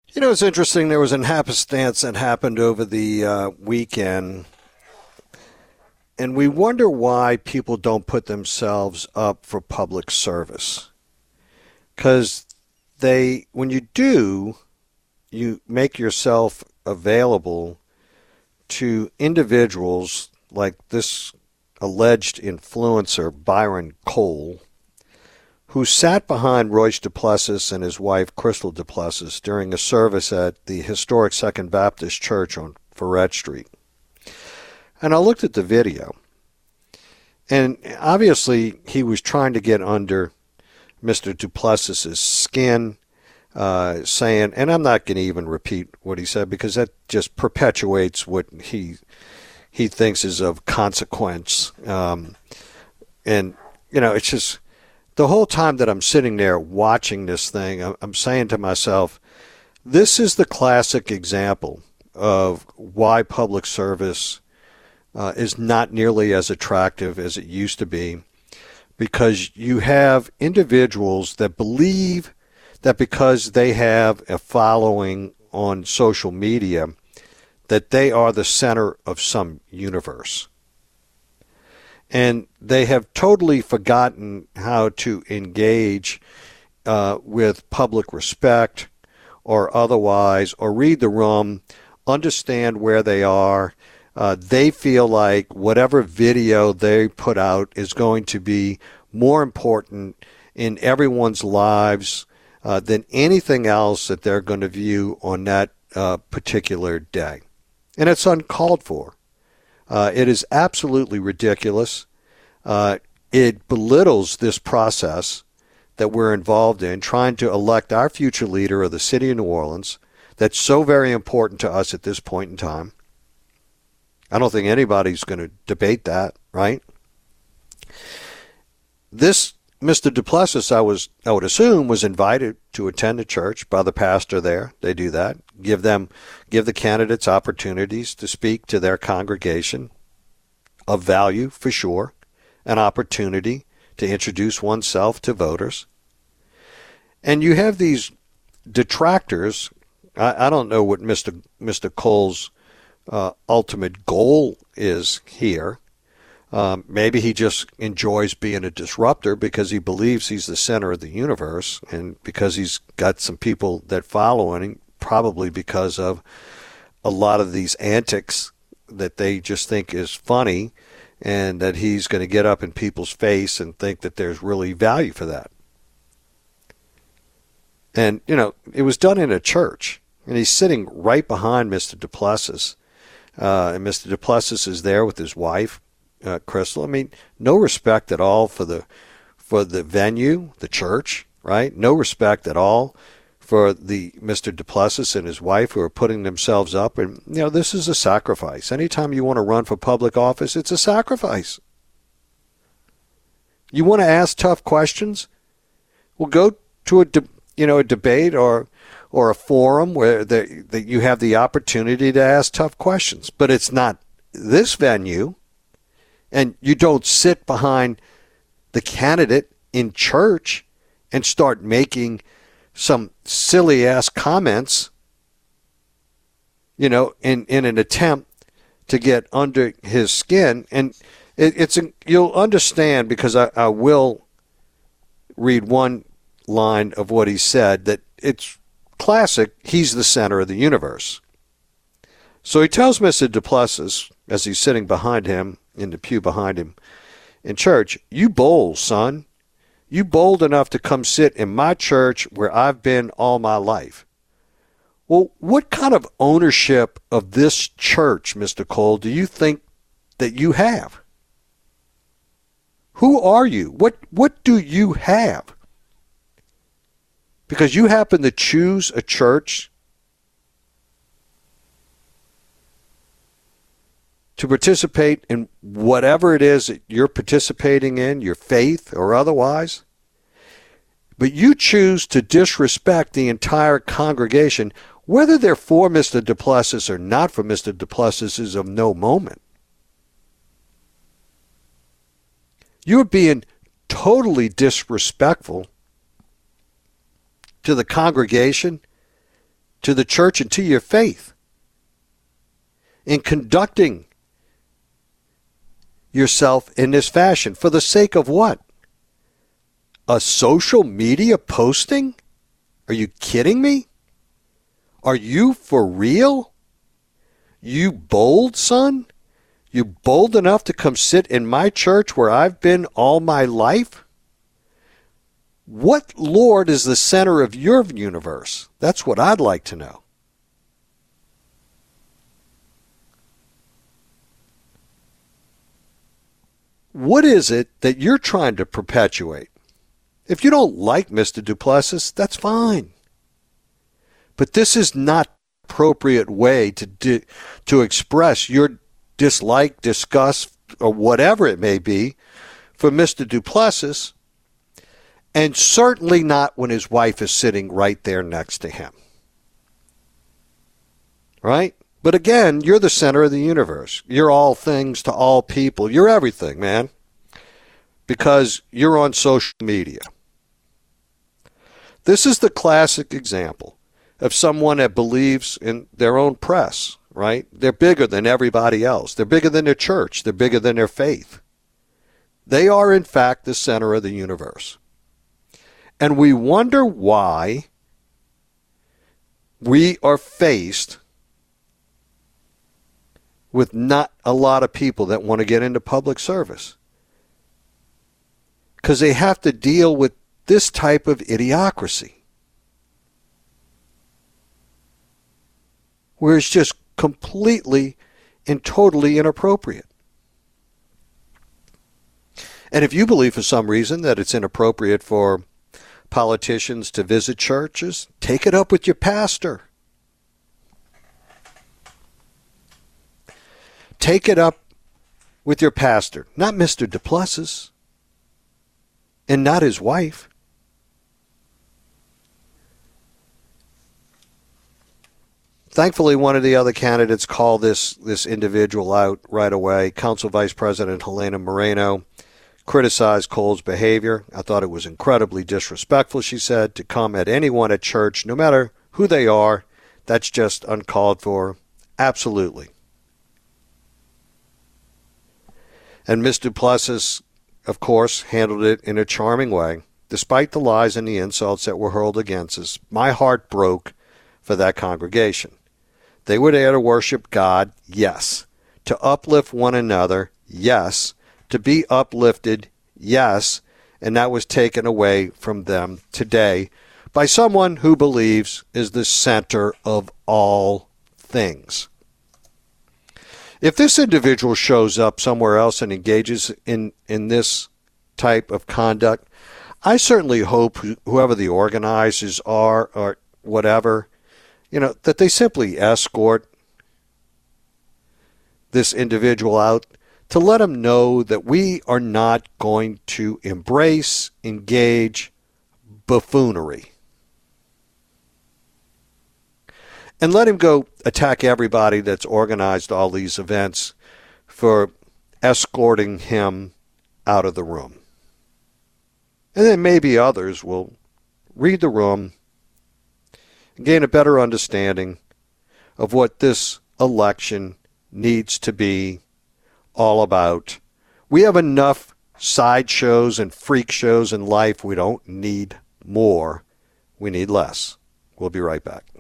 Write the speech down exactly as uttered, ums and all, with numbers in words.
You know, it's interesting. There was an happenstance that happened over the uh, weekend, and we wonder why people don't put themselves up for public service. Because they, when you do, you make yourself available to individuals like this alleged influencer, Byron Cole, who sat behind Royce Duplessis and his wife, Crystal Duplessis, during a service at the historic Second Baptist Church on Ferret Street. And I looked at the video, and obviously he was trying to get under Mister Duplessis's skin, uh, saying, and I'm not going to even repeat what he said because that just perpetuates what he he thinks is of consequence. Um, and, you know, it's just... The whole time that I'm sitting there watching this thing, I'm saying to myself, this is the classic example of why public service uh, is not nearly as attractive as it used to be, because you have individuals that believe that because they have a following on social media, that they are the center of some universe. And they have totally forgotten how to engage uh, with public respect or otherwise, or read the room, understand where they are. Uh, they feel like whatever video they put out is going to be more important in everyone's lives uh, than anything else that they're going to view on that uh, particular day. And it's uncalled for. Uh, it is absolutely ridiculous. Uh, it belittles this process that we're involved in, trying to elect our future leader of the city of New Orleans. That's so very important to us at this point in time. I don't think anybody's going to debate that, right? This Mister Duplessis, I was, I would assume, was invited to attend the church by the pastor there. They do that. Give them, give the candidates opportunities to speak to their congregation, of value for sure, an opportunity to introduce oneself to voters. And you have these detractors. I, I don't know what Mister Mister Cole's uh, ultimate goal is here. Um, maybe he just enjoys being a disruptor because he believes he's the center of the universe, and because he's got some people that follow him, probably because of a lot of these antics that they just think is funny, and that he's going to get up in people's face and think that there's really value for that. And, you know, it was done in a church, and he's sitting right behind Mister Duplessis, uh, and Mister Duplessis is there with his wife, Uh, Crystal. I mean, no respect at all for the for the venue, the church, right? No respect at all for the Mister Duplessis and his wife who are putting themselves up. And, you know, this is a sacrifice. Anytime you want to run for public office, it's a sacrifice. You want to ask tough questions? Well, go to a de- you know a debate or or a forum where the, that you have the opportunity to ask tough questions. But it's not this venue. And you don't sit behind the candidate in church and start making some silly-ass comments, you know, in, in an attempt to get under his skin. And it, it's a, you'll understand, because I, I will read one line of what he said, that it's classic. He's the center of the universe. So he tells Mister Duplessis, as he's sitting behind him, in the pew behind him in church, "You bold, son. You bold enough to come sit in my church where I've been all my life." Well, what kind of ownership of this church, Mister Cole, do you think that you have? Who are you? What what do you have? Because you happen to choose a church to participate in whatever it is that you're participating in, your faith or otherwise, but you choose to disrespect the entire congregation, whether they're for Mister Duplessis or not for Mister Duplessis is of no moment. You're being totally disrespectful to the congregation to the church and to your faith in conducting yourself in this fashion. For the sake of what? A social media posting? Are you kidding me? Are you for real? You bold, son? You bold enough to come sit in my church where I've been all my life? What Lord is the center of your universe? That's what I'd like to know. What is it that you're trying to perpetuate? If you don't like Mister Duplessis, that's fine. But this is not the appropriate way to do, to express your dislike, disgust, or whatever it may be for Mister Duplessis, and certainly not when his wife is sitting right there next to him. Right? But again, you're the center of the universe. You're all things to all people. You're everything, man, because you're on social media. This is the classic example of someone that believes in their own press, right? They're bigger than everybody else. They're bigger than their church. They're bigger than their faith. They are, in fact, the center of the universe. And we wonder why we are faced with not a lot of people that want to get into public service. Because they have to deal with this type of idiocracy, where it's just completely and totally inappropriate. And if you believe for some reason that it's inappropriate for politicians to visit churches, take it up with your pastor. Take it up with your pastor, not Mister Duplessis, and not his wife. Thankfully, one of the other candidates called this, this individual out right away. Council Vice President Helena Moreno criticized Cole's behavior. I thought it was incredibly disrespectful, she said, to come at anyone at church, no matter who they are. That's just uncalled for. Absolutely. And Miz Duplessis, of course, handled it in a charming way. Despite the lies and the insults that were hurled against us, my heart broke for that congregation. They were there to worship God, yes. To uplift one another, yes. To be uplifted, yes. And that was taken away from them today by someone who believes is the center of all things. If this individual shows up somewhere else and engages in, in this type of conduct, I certainly hope whoever the organizers are or whatever, you know, that they simply escort this individual out to let him know that we are not going to embrace, engage buffoonery. And let him go attack everybody that's organized all these events for escorting him out of the room. And then maybe others will read the room and gain a better understanding of what this election needs to be all about. We have enough sideshows and freak shows in life. We don't need more. We need less. We'll be right back.